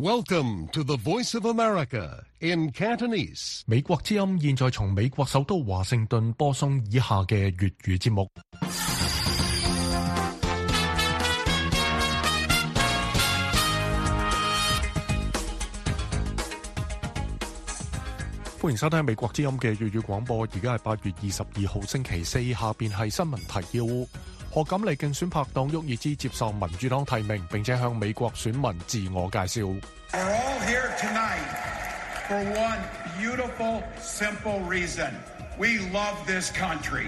Welcome to the Voice of America in Cantonese. 美國之音現在從美國首都華盛頓播送以下嘅粵語節目。歡迎收聽美國之音嘅粵語廣播，而家係8月22號星期四，下邊係新聞提要。賀錦麗競選拍檔沃爾茲接受民主黨提名，並且向美國選民自我介紹。 We're all here tonight for one beautiful, simple reason. We love this country.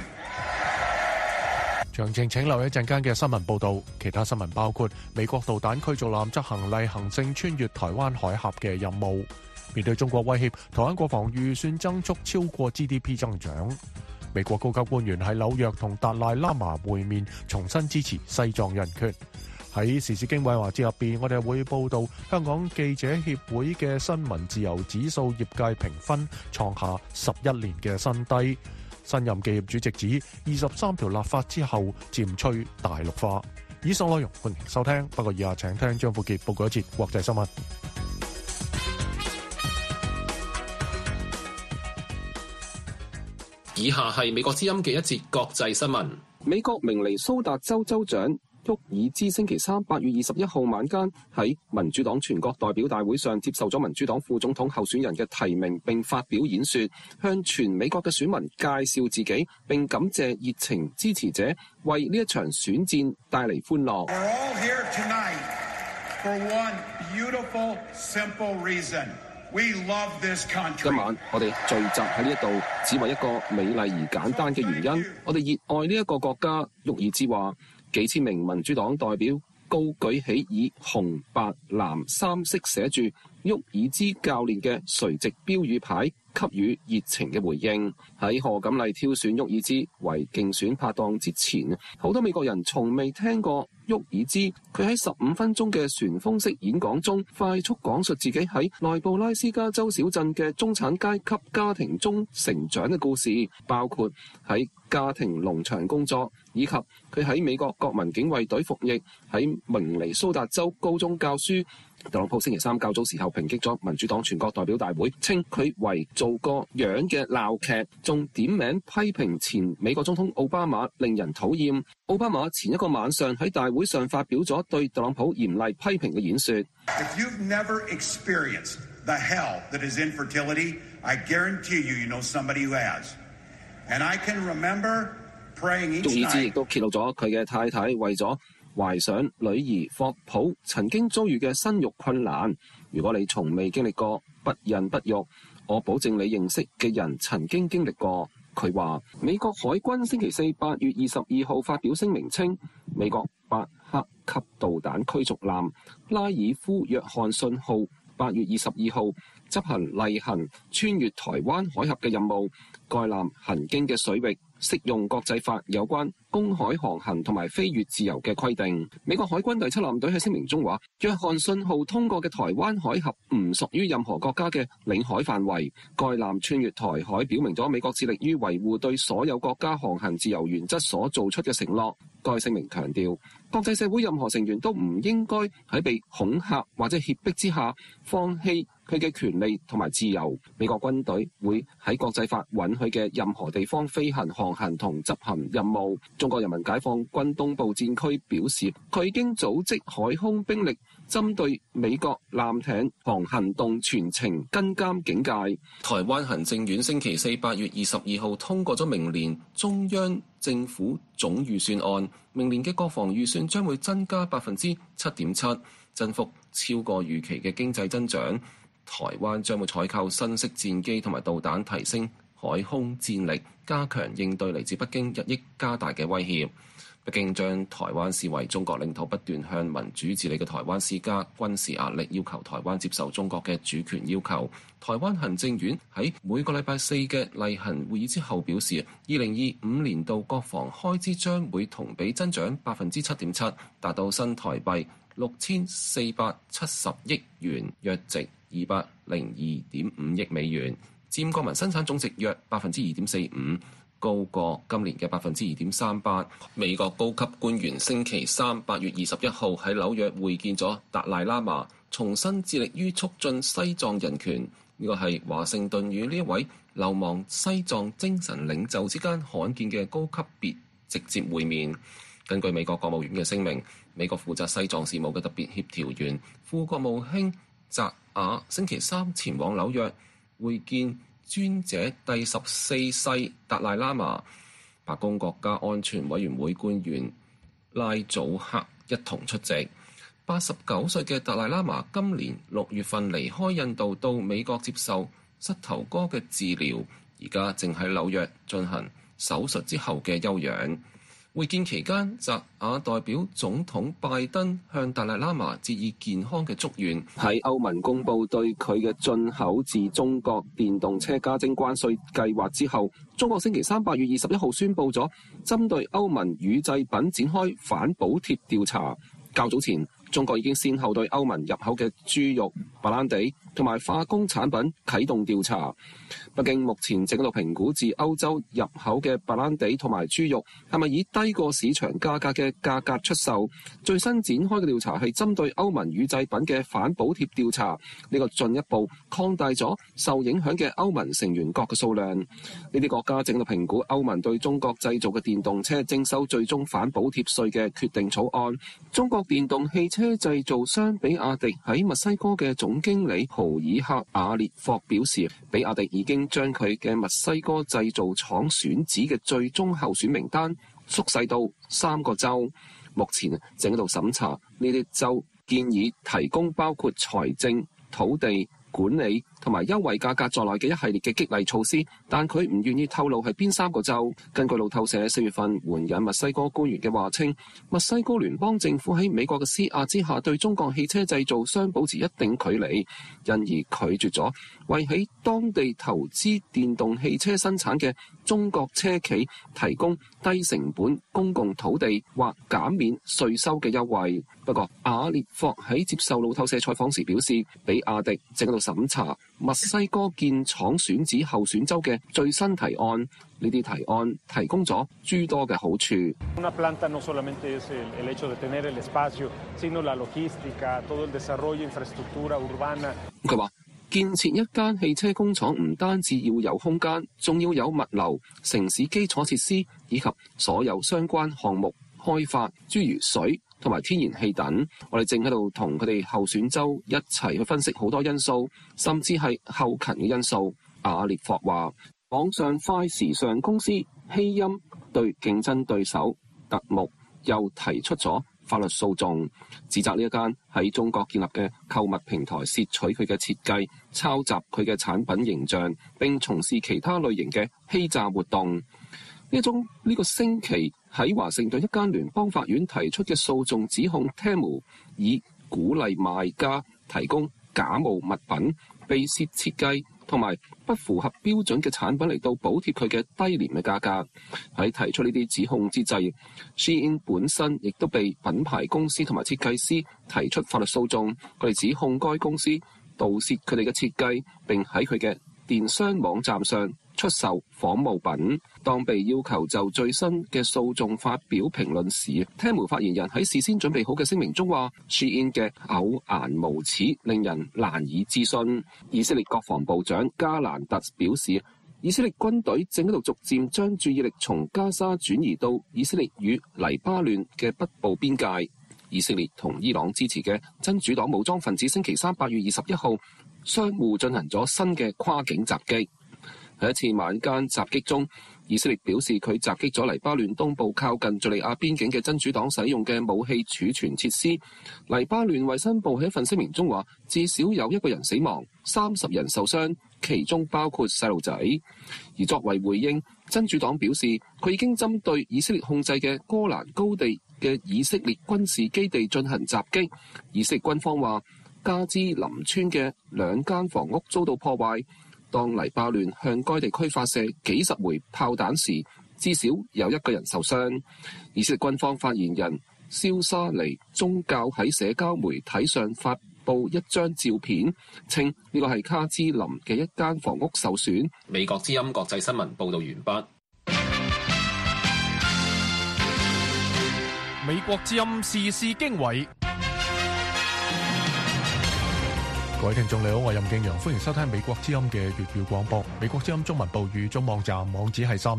詳情請留一陣間嘅新聞報導。其他新聞包括美國導彈驅逐艦執行例行性穿越台灣海峽嘅任務。面對中國威脅，台灣國防預算增速超過 GDP 增長。美國高級官員喺紐約同達賴喇嘛會面，重新支持西藏人權。喺時事經緯華節入邊，我哋會報道香港記者協會嘅新聞自由指數業界評分創下11年嘅新低。新任企業主席指23條立法之後漸趨大陸化。以上內容歡迎收聽，不過以下請聽張富傑報告一節國際新聞。 以下係美國之音嘅一節國際新聞。 美國明尼蘇達州州長沃爾茲星期三8月21號晚間喺民主黨全國代表大會上接受咗民主黨副總統候選人嘅提名，並發表演說，向全美國嘅選民介紹自己，並感謝熱情支持者為呢一場選戰帶嚟歡樂。 We're all here tonight for one beautiful, simple reason.We love this country. 今晚我哋聚集喺呢一度，只為一個美麗而簡單嘅原因。我哋熱愛呢一個國家。沃爾茲話，幾千名民主黨代表高舉起以紅、白、藍三色寫住沃爾茲教練嘅垂直標語牌，給予熱情嘅回應。喺賀錦麗挑選沃爾茲為競選拍檔之前，好多美國人從未聽過沃爾茲。佢喺15分鐘嘅旋風式演講中，快速講述自己喺內布拉斯加州小鎮嘅中產階級家庭中成長嘅故事，包括喺家庭農場工作，以及佢喺美國國民警衛隊服役，喺明尼蘇達州高中教書。特朗普星期三較早時候抨擊咗民主黨全國代表大會，稱佢為做個樣嘅鬧劇，仲點名批評前美國總統奧巴馬令人討厭。奧巴馬前一個晚上喺大會上發表咗對特朗普嚴厲批評嘅演說。 If you've never experienced the hell that is infertility, I guarantee you know somebody who has. And I can remember praying each night. 沃爾茲亦都揭露咗佢嘅太太為咗懷上女兒霍普曾經遭遇嘅生育困難。如果你從未經歷過不孕不育，我保證你認識嘅人曾經經歷過。佢話美國海軍星期四8月22號發表聲明稱，美國8克級導彈驅逐艦拉爾夫約翰遜號8月22號執行例行穿越台灣海峽嘅任務。該艦行經嘅水域適用國際法有關公海航行同埋飛越自由嘅規定。美國海軍第7艦隊喺聲明中話，約翰遜號通過嘅台灣海峽唔屬於任何國家嘅領海範圍。該艦穿越台海，表明咗美國致力於維護對所有國家航行自由原則所做出嘅承諾。該聲明強調，國際社會任何成員都唔應該喺被恐嚇或者脅迫之下放棄佢嘅權利同埋自由。美國軍隊會喺國際法允許嘅任何地方飛行、航行同執行任務。中國人民解放軍東部戰區表示，佢已經組織海空兵力，針對美國艦艇航行動全程跟監警戒。 台灣行政院星期四8月22號通過咗明年中央政府總預算案，明年嘅國防預算將會增加7.7%，增幅超過預期嘅經濟增長。台灣將會採購新式戰機同埋導彈，提升海空戰力，加強應對嚟自北京日益加大嘅威脅。北京將台灣視為中國領土，不斷向民主治理嘅台灣施加軍事壓力，要求台灣接受中國嘅主權要求。台灣行政院喺每個禮拜四嘅例行會議之後表示，2025年度國防開支將會同比增長7.7%，達到新台幣6470億元，約值202.5億美元，佔國民生產總值約2.45%。 高過今年嘅2.38%。美國高級官員星期三8月21號喺紐約會見咗達賴喇嘛，重新致力於促進西藏人權。呢個係華盛頓與呢一位流亡西藏精神領袖之間罕見嘅高級別直接會面。根據美國國務院嘅聲明，美國負責西藏事務嘅特別協調員副國務卿扎瓦星期三前往紐約會見尊者第14世達賴喇嘛，白宮國家安全委員會官員拉祖克一同出席。89歲嘅達賴喇嘛今年6月份離開印度到美國接受膝頭哥嘅治療，而家正喺紐約進行手術之後嘅休養。會見期間，扎瓦代表總統拜登向達賴喇嘛致以健康嘅祝願。 喺歐盟公布對佢嘅進口自中國電動車加徵關稅計劃之後，中國星期三8月21號宣布咗針對歐盟乳製品展開反補貼調查。較早前，中國已經先後對歐盟入口嘅豬肉、白蘭地同埋化工產品啟動調查。北京目前正喺度評估自歐洲入口嘅白蘭地同埋豬肉係咪以低過市場價格嘅價格出售。最新展開嘅調查係針對歐盟乳製品嘅反補貼調查，呢個進一步擴大咗受影響嘅歐盟成員國嘅數量。呢啲國家正喺度評估歐盟對中國製造嘅電動車徵收最終反補貼稅嘅決定草案。中國電動汽車製造商比亞迪喺墨西哥嘅總經理豪爾克瓦列霍表示，比亞迪已經將佢嘅墨西哥製造廠選址嘅最終候選名單縮細到3個州，目前正喺度審查呢啲州建議提供包括財政、土地、管理同埋優惠價格在內嘅一系列嘅激勵措施，但佢唔願意透露係邊3個州。根據路透社4月份援引墨西哥官員嘅話稱，墨西哥聯邦政府喺美國嘅施壓之下，對中國汽車製造商保持一定距離，因而拒絕咗為喺當地投資電動汽車生產嘅中國車企提供低成本公共土地或減免稅收嘅優惠。不過，瓦列霍喺接受路透社採訪時表示，比亞迪正喺度審查墨西哥建廠選址候選州嘅最新提案，呢啲提案提供咗諸多嘅好處。佢話建設一間汽車工廠唔單止要有空間，仲要有物流、城市基礎設施以及所有相關項目開發，諸如水同埋天然氣等。我哋正喺度同佢哋候選州一齊去分析好多因素，甚至係後勤嘅因素。瓦列霍話，網上快時尚公司希音對競爭對手特木又提出咗法律訴訟，指責呢一間喺中國建立嘅購物平台竊取佢嘅設計，抄襲佢嘅產品形象，並從事其他類型嘅欺詐活動。呢個星期喺華盛頓一間聯邦法院提出嘅訴訟指控 Temu 以鼓勵賣家提供假冒物品、被竊設計同埋不符合標準嘅產品嚟到補貼佢嘅低廉嘅價格。喺提出呢啲指控之際， Shein 本身亦都被品牌公司同埋設計師提出法律訴訟，佢哋指控該公司盜竊佢哋嘅設計，並喺佢嘅電商網站上出售仿冒品。當被要求就最新嘅訴訟發表評論時，Temu發言人喺事先準備好嘅聲明中話 Shein 嘅厚顏無恥令人難以置信。以色列國防部長加蘭特表示，以色列軍隊正喺度逐漸將注意力從加沙轉移到以色列與黎巴嫩嘅北部邊界。以色列同伊朗支持嘅真主黨武裝分子星期三8月21號相互進行咗新嘅跨境襲擊。喺一次晚間襲擊中，以色列表示佢襲擊咗黎巴嫩東部靠近敘利亞邊境嘅真主黨使用嘅武器儲存設施。黎巴嫩衛生部喺一份聲明中話，至少有1個人死亡，30人受傷，其中包括細路仔。而作為回應，真主黨表示佢已經針對以色列控制嘅戈蘭高地嘅以色列軍事基地進行襲擊。以色列軍方話，加茲林村嘅2間房屋遭到破壞。當黎巴嫩向該地區發射幾十枚炮彈時，至少有1個人受傷。以色列軍方發言人蕭沙尼宗教喺社交媒體上發布一張照片，稱呢個係卡茲林嘅一間房屋受損。 美國之音國際新聞報導完畢。 美國之音時事經緯。各位聽眾你好，我係任敬陽，歡迎收聽美國之音嘅粵語廣播。美國之音中文部語中網站網址係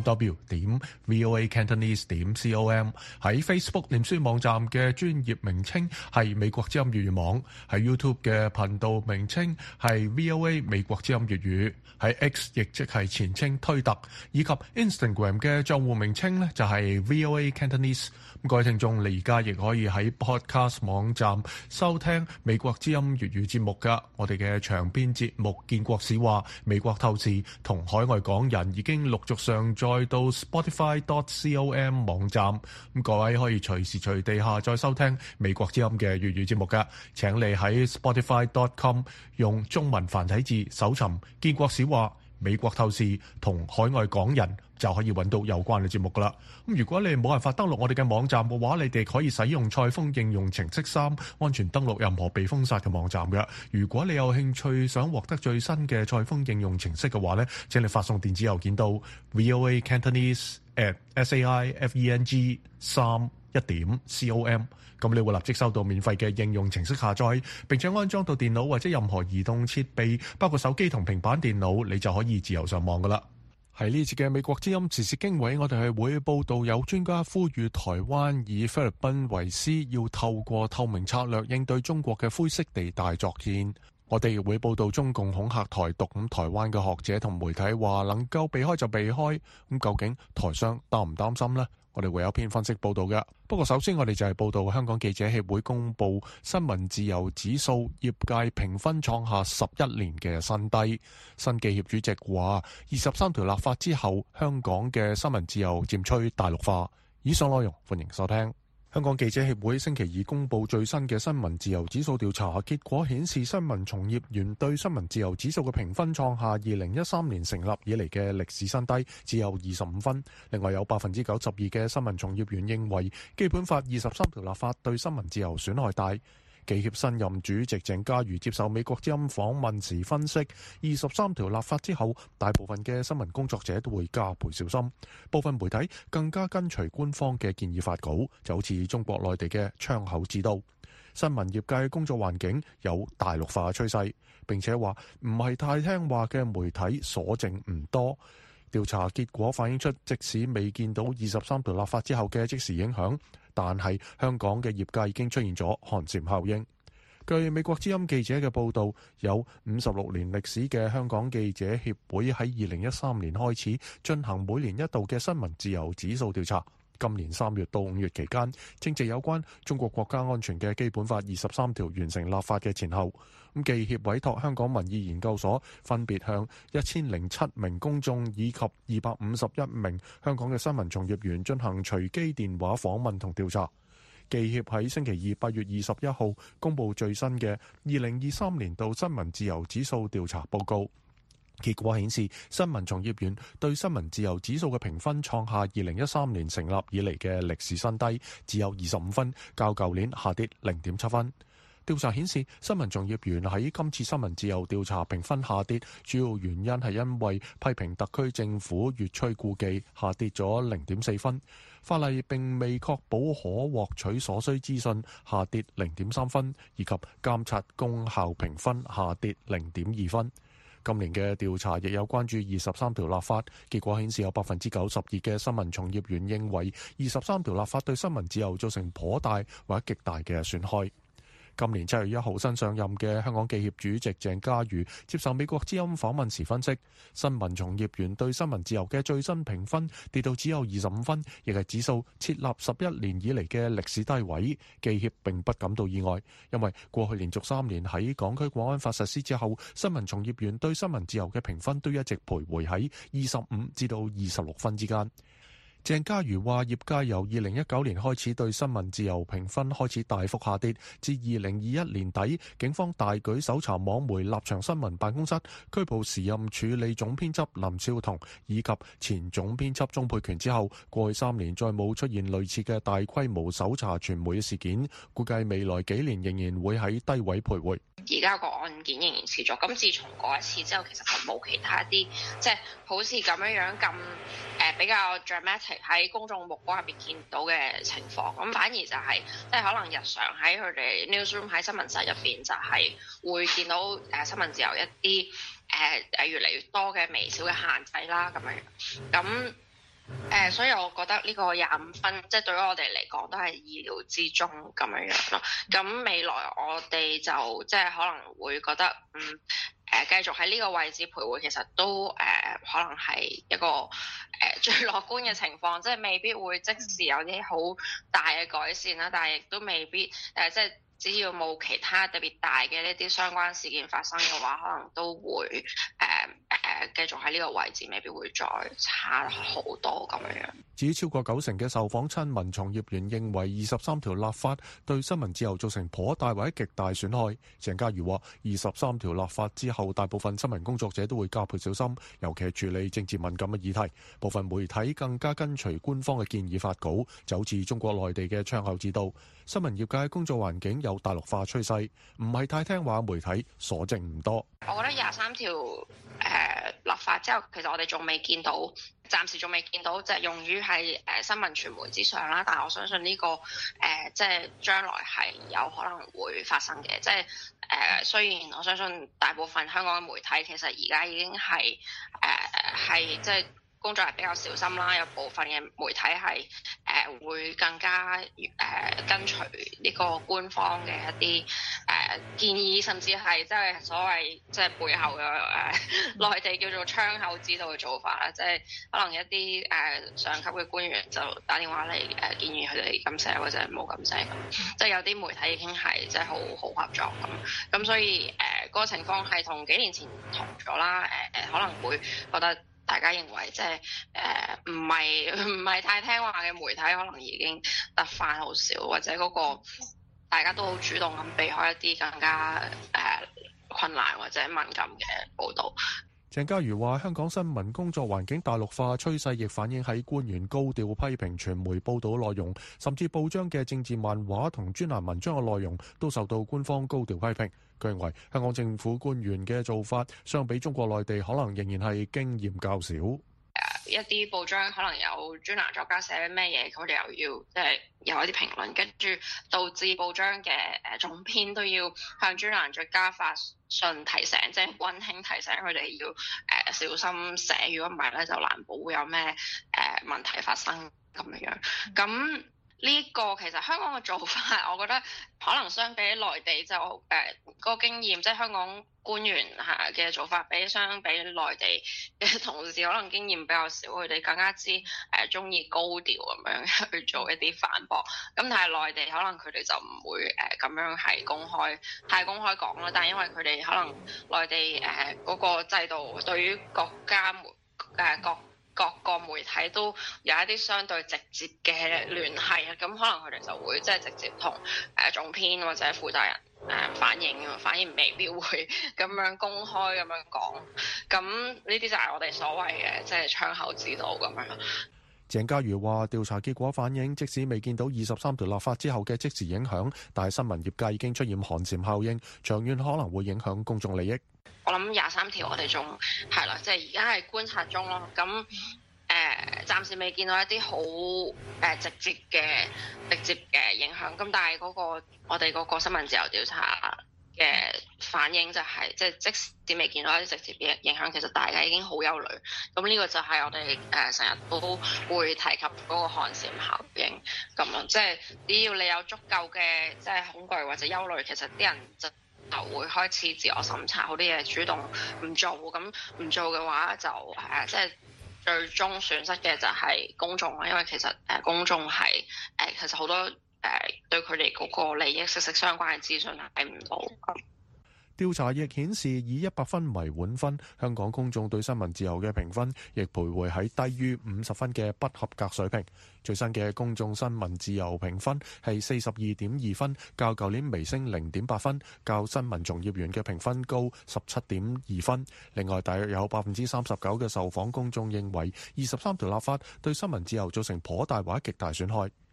3w.voacantonese.com， 喺 Facebook 臉書網站嘅專頁名稱係美國之音粵語網，喺 YouTube 嘅頻道名稱係 VOA 美國之音粵語，喺 X 亦即係前稱推特，以及 Instagram 嘅賬戶名稱呢就係 VOA Cantonese。各位聽眾，你而家亦可以喺 Podcast 網站收聽美國之音粵語節目㗎。我哋嘅長篇節目《建國史話》、美國透視同海外港人已經陸續上載到 Spotify.com 網站。各位可以隨時隨地下載收聽美國之音嘅粵語節目㗎。請你喺 Spotify.com 用中文繁體字搜尋《建國史話》、美國透視同海外港人，就可以揾到有關嘅節目噶啦。咁如果你冇辦法登錄我哋嘅網站嘅話，你哋可以使用賽風應用程式3安全登錄任何被封殺嘅網站嘅。如果你有興趣想獲得最新嘅賽風應用程式嘅話呢，請你發送電子郵件到 voacantonese@saifeng3.com， 咁你會立即收到免費嘅應用程式下載，並且安裝到電腦或者任何移動設備，包括手機同平板電腦，你就可以自由上網噶啦。喺呢次嘅美國之音時事經緯，我哋係會報道有專家呼籲台灣以菲律賓為師，要透過透明策略應對中國嘅灰色地帶作戰。我哋亦會報道中共恐嚇台獨，咁台灣嘅學者同媒體話能夠避開就避開，咁究竟台商擔唔擔心呢？我哋會有篇分析報道嘅。不過首先我哋就係報道香港記者協會公布新聞自由指數，業界評分創下11年嘅新低。新記協主席話23條立法之後，香港嘅新聞自由漸趨大陸化。以上內容歡迎收聽。香港記者協會星期二公布最新嘅新聞自由指數調查結果，顯示新聞從業員對新聞自由指數嘅評分創下2013年成立以嚟嘅歷史新低，只有25分。另外有92%嘅新聞從業員認為基本法23條立法對新聞自由損害大。記協新任主席鄭家瑜接受美國之音訪問時分析，23條立法之後，大部分嘅新聞工作者都會加倍小心，部分媒體更加跟隨官方嘅建議發稿，就好似中國內地嘅窗口之刀。新聞業界工作環境有大陸化趨勢，並且話唔係太聽話嘅媒體所剩唔多。調查結果反映出，即使未見到23條立法之後嘅即時影響，但係香港嘅業界已經出現咗寒蟬效應。據美國之音記者嘅報導，有56年歷史嘅香港記者協會喺2013年開始進行每年一度嘅新聞自由指數調查。今年3月到5月期間，正值有關中國國家安全嘅基本法23條完成立法嘅前後。記協委託香港民意研究所分別向1007名公眾以及251名香港嘅新聞從業員進行隨機電話訪問同調查。記協喺星期二8月21號公布最新嘅2023年度新聞自由指數調查報告。結果顯示，新聞從業員對新聞自由指數嘅評分創下2013年成立以嚟嘅歷史新低，只有25分，較舊年下跌0.7分。調查顯示，新聞從業員喺今次新聞自由調查評分下跌，主要原因係因為批評特區政府越趨顧忌，下跌咗0.4分；法例並未確保可獲取所需資訊，下跌0.3分；以及監察功效評分下跌0.2分。今年嘅調查亦有關注23條立法，結果顯示有92%嘅新聞從業員認為23條立法對新聞自由造成頗大或者極大嘅損害。今年7月1號新上任嘅香港記協主席鄭家瑜接受美國之音訪問時分析，新聞從業員對新聞自由嘅最新評分跌到只有25分，亦係指數設立11年以嚟嘅歷史低位。記協並不感到意外，因為過去連續3年喺港區國安法實施之後，新聞從業員對新聞自由嘅評分都一直徘徊喺25至到26分之間。鄭家瑜話：業界由2019年開始對新聞自由評分開始大幅下跌，至2021年底，警方大舉搜查網媒立場新聞辦公室，拘捕時任署理總編輯林少彤以及前總編輯鍾沛權之後，過去3年再冇出現類似嘅大規模搜查傳媒嘅事件，估計未來幾年仍然會喺低位徘徊。 而家個案件仍然持續，咁自從嗰一次之後，其實係冇其他啲即係好似咁樣咁比較 dramatic 喺公眾目光入邊見到嘅情況。咁反而就係即係可能日常喺佢哋 newsroom 喺新聞室入邊就係會見到新聞自由一啲越嚟越多嘅微小嘅限制啦咁樣。咁所以我覺得呢個25分，即係對於我哋嚟講都係意料之中咁樣咯。咁未來我哋就即係可能會覺得，繼續喺呢個位置徘徊，其實都可能係一個最樂觀嘅情況，即係未必會即時有啲好大嘅改善啦，但係亦都未必即係只要冇其他特別大嘅呢啲相關事件發生嘅話，可能都會繼續喺呢個位置，未必會再差好多咁樣。 至於超過90%嘅受訪親民從業員認為23條立法對新聞自由造成頗大或者極大損害。鄭家瑜話：23條立法之後，大部分新聞工作者都會加倍小心，尤其係處理政治敏感嘅議題。部分媒體更加跟隨官方嘅建議發稿，就好似中國內地嘅窗口指導。新聞業界工作環境有大陸化趨勢，唔係太聽話媒體所剩唔多。 我覺得23條立法之後，其實我哋仲未見到，暫時仲未見到，就係用於係新聞傳媒之上啦。但係我相信呢個即係將來係有可能會發生嘅。即係雖然我相信大部分香港嘅媒體其實而家已經係即係工作係比較小心啦，有部分嘅媒體係會更加跟隨呢個官方嘅一啲建議，甚至係即係所謂即係背後嘅內地叫做窗口指導嘅做法啦，即係可能一啲上級嘅官員就打電話嚟建議佢哋咁寫或者冇咁寫咁，即係有啲媒體已經係即係好合作咁，所以嗰個情況係同幾年前唔同咗啦，可能會覺得大家認為即係唔係太聽話嘅媒體，可能已經得返好少，或者嗰個大家都好主動咁避開一啲更加困難或者敏感嘅報導。 鄭家瑜話：香港新聞工作環境大陸化趨勢，亦反映喺官員高調批評傳媒報導內容，甚至報章嘅政治漫畫同專欄文章嘅內容都受到官方高調批評。佢認為香港政府官員嘅做法，相比中國內地，可能仍然係經驗較少。 一啲報章可能有專欄作家寫咩嘢，佢哋又要即係有一啲評論，跟住導致報章嘅總編都要向專欄作家發信提醒，即係溫馨提醒佢哋要小心寫，如果唔係咧就難保會有咩問題發生咁樣。咁呢個其實香港嘅做法，我覺得可能相比內地就嗰個經驗，即係香港官員嘅做法相比內地嘅同事可能經驗比較少，佢哋更加之中意高調咁樣去做一啲反駁。咁但係內地可能佢哋就唔會咁樣係太公開講啦。但係因為佢哋可能內地嗰個制度對於各個媒體都有一啲相對直接嘅聯繫，咁可能佢哋就會即係直接同總編或者負責人反映未必會咁樣公開咁樣講。咁呢啲就係我哋所謂嘅即係窗口指導咁樣。 鄭家瑜話：調查結果反映，即使未見到23條立法之後嘅即時影響，但係新聞業界已經出現寒蟬效應，長遠可能會影響公眾利益。 我諗23條我哋仲係啦，即係而家係觀察中咯。咁暫時未見到一啲好直接嘅影響。咁但係我哋嗰個新聞自由調查嘅反應就係、即使未見到一啲直接嘅影響，其實大家已經好憂慮。咁呢個就係我哋成日都會提及嗰個寒蟬效應咁樣，即係只要你有足夠嘅即係恐懼或者憂慮，其實啲人就會開始自我審查，好啲嘢主動唔做。咁唔做嘅話就即係最終損失嘅就係公眾啦，因為其實公眾係其實好多對佢哋嗰個利益息息相關嘅資訊係睇唔到。 調查亦顯示，以100分為滿分，香港公眾對新聞自由嘅評分亦徘徊喺低於50分嘅不合格水平。最新嘅公眾新聞自由評分係42.2分，較舊年微升0.8分，較新聞從業員嘅評分高17.2分。另外，大約有39%嘅受訪公眾認為23條立法對新聞自由造成頗大或極大損害。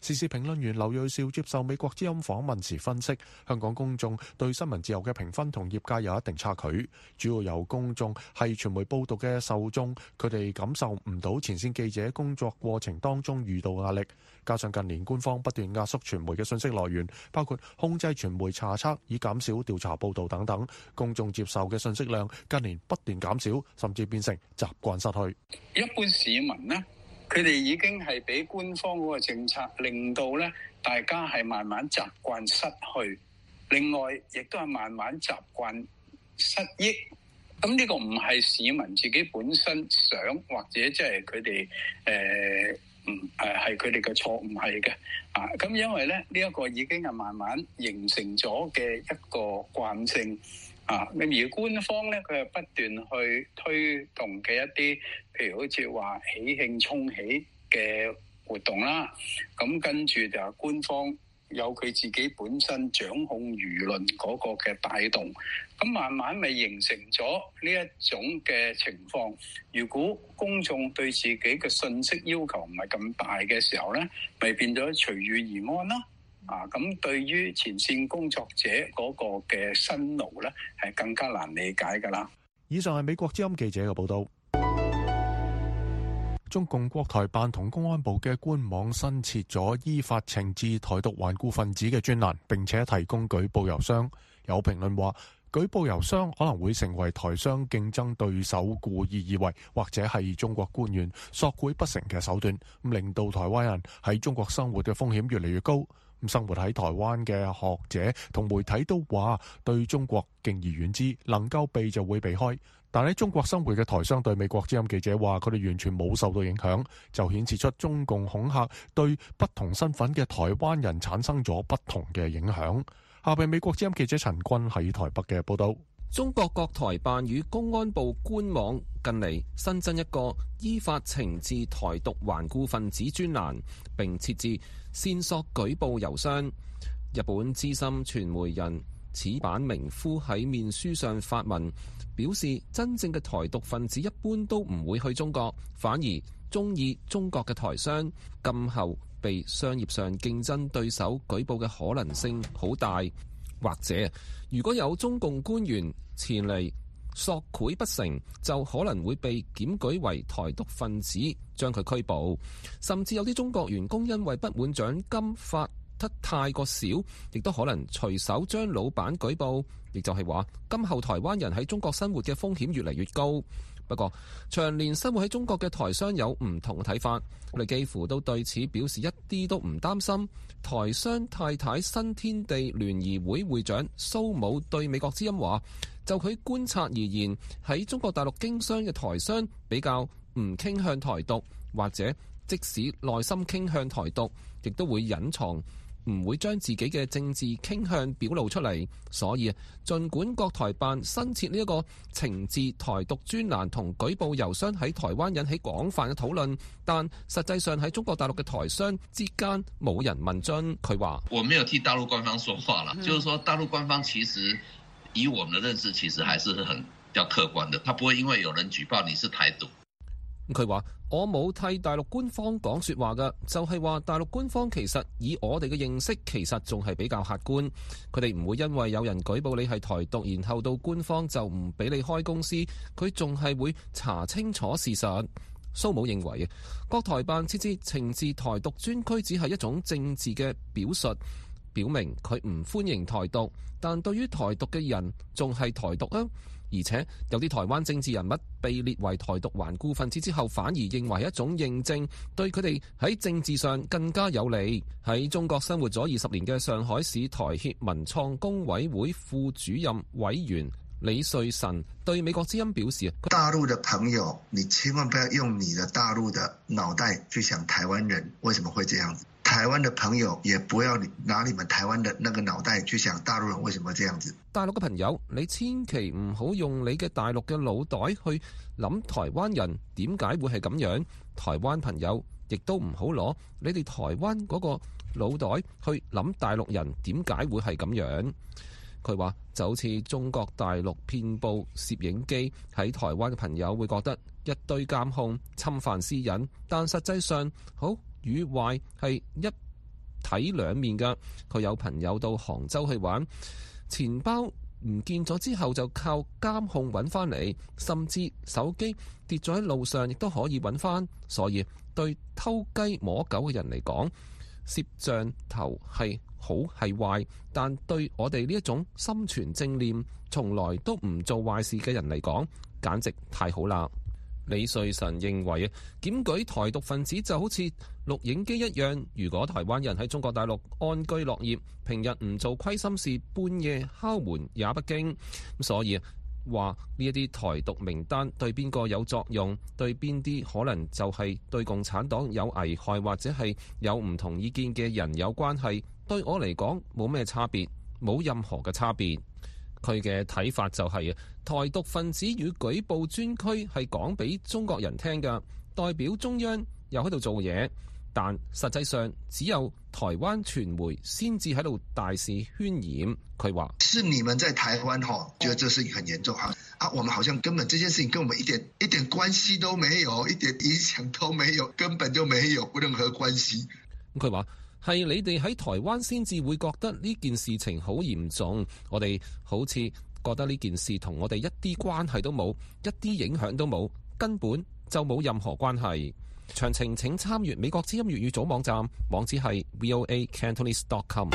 時事評論員劉銳紹接受美國之音訪問時分析，香港公眾對新聞自由嘅評分同業界有一定差距，主要由公眾係傳媒報導嘅受眾，佢哋感受唔到前線記者工作過程當中遇到壓力，加上近年官方不斷壓縮傳媒嘅信息來源，包括控制傳媒查冊以減少調查報導等等，公眾接受嘅信息量近年不斷減少，甚至變成習慣失去。 一般市民呢，佢哋已經係俾官方嗰個政策令到咧，大家係慢慢習慣失去，另外亦都係慢慢習慣失憶。咁呢個唔係市民自己本身想，或者即係佢哋係佢哋嘅錯，唔係嘅啊。咁因為咧呢一個已經係慢慢形成咗嘅一個慣性。咁而官方咧，佢係不斷去推動嘅一啲，譬如好似話喜慶沖喜嘅活動啦。咁跟住就係官方有佢自己本身掌控輿論嗰個嘅帶動，咁慢慢咪形成咗呢一種嘅情況。如果公眾對自己嘅信息要求唔係咁大嘅時候咧，咪變咗隨遇而安啦。咁對於前線工作者嗰個嘅辛勞咧，係更加難理解㗎啦。 以上係美國之音記者嘅報導。中共國台辦同公安部嘅官網新設咗依法懲治台獨頑固分子嘅專欄，並且提供舉報郵箱。有評論話，舉報郵箱可能會成為台商競爭對手故意以為，或者係中國官員索賄不成嘅手段，令到台灣人喺中國生活嘅風險越嚟越高。生活喺台灣嘅學者同媒體都話對中國敬而遠之，能夠避就會避開。但喺中國生活嘅台商對美國之音記者話，佢哋完全冇受到影響，就顯示出中共恐嚇對不同身份嘅台灣人產生咗不同嘅影響。下邊美國之音記者陳君喺台北嘅報道。 中國國台辦與公安部官網近嚟新增一個依法懲治台獨頑固分子專欄，並設置線索舉報郵箱。日本資深傳媒人矢板明夫喺面書上發文表示，真正嘅台獨分子一般都唔會去中國，反而中意中國嘅台商，今後被商業上競爭對手舉報嘅可能性好大。或者如果有中共官員前嚟索賄不成，就可能會被檢舉為台獨分子，將佢拘捕。甚至有啲中國員工因為不滿獎金發得太過少，亦都可能隨手將老闆舉報。亦就係話，今後台灣人喺中國生活嘅風險越嚟越高。不過長年生活喺中國嘅台商有唔同嘅睇法，我哋幾乎都對此表示一啲都唔擔心。台商太太新天地聯誼會會長蘇武對美國之音話，就佢觀察而言，喺中國大陸經商嘅台商比較唔傾向台獨，或者即使內心傾向台獨，亦都會隱藏，唔會將自己嘅政治傾向表露出嚟。所以儘管國台辦新設呢一個懲治台獨專欄同舉報郵箱喺台灣引起廣泛嘅討論，但實際上喺中國大陸嘅台商之間冇人問津。佢話：我沒有替大陸官方說話啦，就是說大陸官方其實以我們的認識，其實還是很比較客觀的，他不會因為有人舉報你是台獨。佢話：我冇替大陸官方講說話㗎，就係話大陸官方其實以我哋嘅認識，其實仲係比較客觀。佢哋唔會因為有人舉報你係台獨，然後到官方就唔俾你開公司，佢仲係會查清楚事實。蘇武認為，國台辦設置懲治台獨專區只係一種政治嘅表述，表明佢唔歡迎台獨，但對於台獨嘅人仲係台獨啊！而且有啲台灣政治人物被列為台獨頑固分子之後，反而認為係一種認證，對佢哋喺政治上更加有利。喺中國生活咗20年嘅上海市台協文創工委會副主任委員李瑞臣對美國之音表示： 大陸的朋友，你千萬不要用你的大陸的腦袋去想台灣人為什麼會這樣子。台灣的朋友也不要拿你們台灣的那個腦袋去想大陸人為什麼這樣子。 大陸嘅朋友，你千祈唔好用你嘅大陸嘅腦袋去諗台灣人點解會係咁樣。台灣朋友亦都唔好攞你哋台灣嗰個腦袋去諗大陸人點解會係咁樣。佢話就好似中國大陸遍佈攝影機，喺台灣嘅朋友會覺得一堆監控侵犯私隱，但實際上好與壞係一體兩面㗎。佢有朋友到杭州去玩，錢包唔見咗之後就靠監控揾翻嚟，甚至手機跌咗喺路上亦都可以揾翻。所以對偷雞摸狗嘅人嚟講，攝像頭係好係壞，但對我哋呢一種心存正念、從來都唔做壞事嘅人嚟講，簡直太好啦。李瑞臣認為檢舉台獨分子就好似錄影機一樣，如果台灣人喺中國大陸安居樂業，平日唔做虧心事，半夜敲門也不驚。所以話呢一啲台獨名單對邊個有作用，對邊啲可能就係對共產黨有危害，或者係有唔同意見嘅人有關係，對我嚟講冇咩差別，冇任何嘅差別。佢嘅睇法就係台獨分子與舉報專區係講俾中國人聽㗎，代表中央又喺度做嘢，但實際上只有台灣傳媒先至喺度大肆渲染。佢話： 是你們在台灣覺得這事情很嚴重啊！我們好像根本這件事情跟我們一點關係都沒有，一點影響都沒有，根本就沒有任何關係。 佢話：係你哋喺台灣先至會覺得呢件事情好嚴重，我哋好似覺得呢件事同我哋一啲關係都冇，一啲影響都冇，根本就冇任何關係。詳情請參閱美國之音粵語組網站，網址係 voacantonese.com。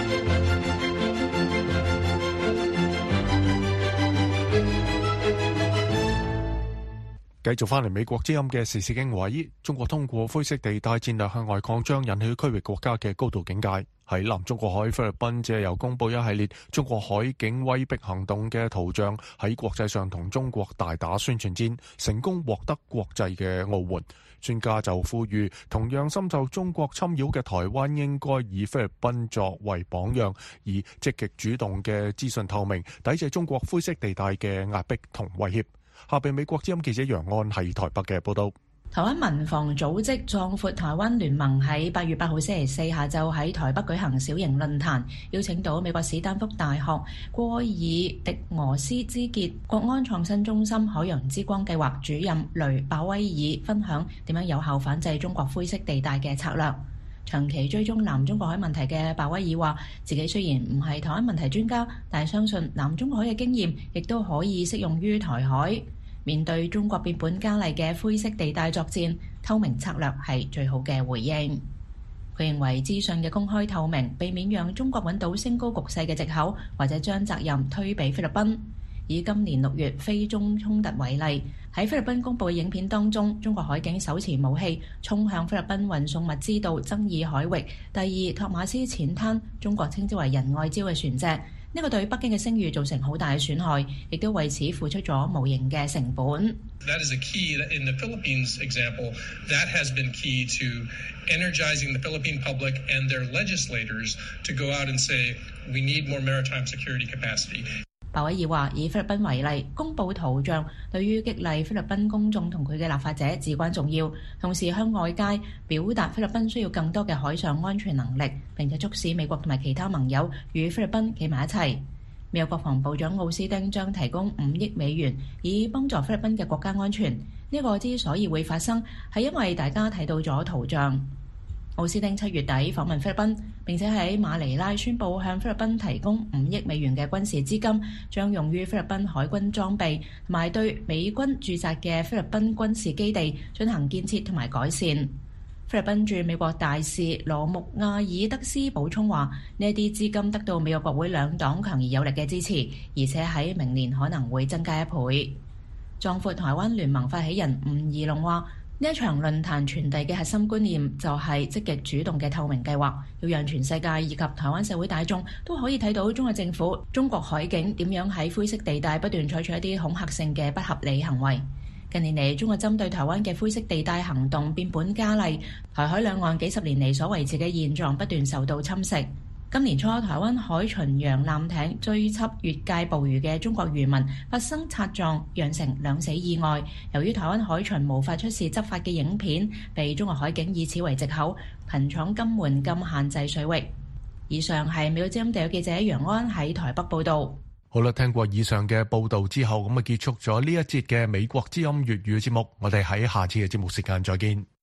繼續翻嚟美國之音嘅時事經緯，中國通過灰色地帶戰略向外擴張，引起區域國家嘅高度警戒。喺南中國海菲律賓借由公佈一系列中國海警威逼行動嘅圖像，喺國際上同中國大打宣傳戰，成功獲得國際嘅奧援。專家就呼籲，同樣深受中國侵擾嘅台灣應該以菲律賓作為榜樣，以積極主動嘅資訊透明，抵制中國灰色地帶嘅壓迫同威脅。下邊美國之音記者楊安喺台北嘅報道。 台灣民防組織壯闊台灣聯盟喺8月8號星期四下晝喺台北舉行小型論壇，邀請到美國史丹福大學戈爾迪俄斯茲傑國安創新中心海洋之光計劃主任雷鮑威爾分享點樣有效反制中國灰色地帶嘅策略。長期追蹤南中國海問題嘅鮑威爾話，自己雖然唔係台灣問題專家，但係相信南中國海嘅經驗亦都可以適用於台海。面對中國變本加厲嘅灰色地帶作戰，透明策略係最好嘅回應。佢認為資訊嘅公開透明，避免讓中國揾到升高局勢嘅藉口，或者將責任推俾菲律賓。以今年6月菲中衝突為例，喺菲律賓公佈嘅影片當中，中國海警手持武器衝向菲律賓運送物資到爭議海域第2托馬斯淺灘，中國稱之為仁愛礁嘅船隻。呢個對北京嘅聲譽造成好大嘅損害，亦都為此付出咗無形嘅成本。 That is a key in the Philippines example. That has been key to energizing the Philippine public and their legislators to go out and say we need more maritime security capacity. 鮑威爾話：以菲律賓為例，公佈圖像對於激勵菲律賓公眾同佢嘅立法者至關重要，同時向外界表達菲律賓需要更多嘅海上安全能力，並且促使美國同埋其他盟友與菲律賓企埋一齊。美國國防部長奧斯汀將提供5億美元，以幫助菲律賓嘅國家安全。呢個之所以會發生，係因為大家睇到咗圖像。奧斯汀7月底訪問菲律賓，並且喺馬尼拉宣布向菲律賓提供5億美元嘅軍事資金，將用於菲律賓海軍裝備同埋對美軍駐紮嘅菲律賓軍事基地進行建設同埋改善。菲律賓駐美國大使羅穆亞爾德斯補充話：呢一啲資金得到美國國會兩黨強而有力嘅支持，而且喺明年可能會增加1倍。壯闊台灣聯盟發起人吳怡龍話：呢一場論壇傳遞嘅核心觀念就係積極主動嘅透明計劃，要讓全世界以及台灣社會大眾都可以睇到中國政府、中國海警點樣喺灰色地帶不斷採取一啲恐嚇性嘅不合理行為。近年嚟，中國針對台灣嘅灰色地帶行動變本加厲，台海兩岸幾十年嚟所維持嘅現狀不斷受到侵蝕。今年初，台灣海巡洋艦艇追緝越界捕魚嘅中國漁民發生擦撞，釀成2死意外。由於台灣海巡無法出示執法嘅影片，被中國海警以此為藉口，頻闖金門禁限制水域。以上係美國之音地記者楊安喺台北報導。 好啦，聽過以上嘅報導之後，咁啊結束咗呢一節嘅美國之音粵語節目。我哋喺下次嘅節目時間再見。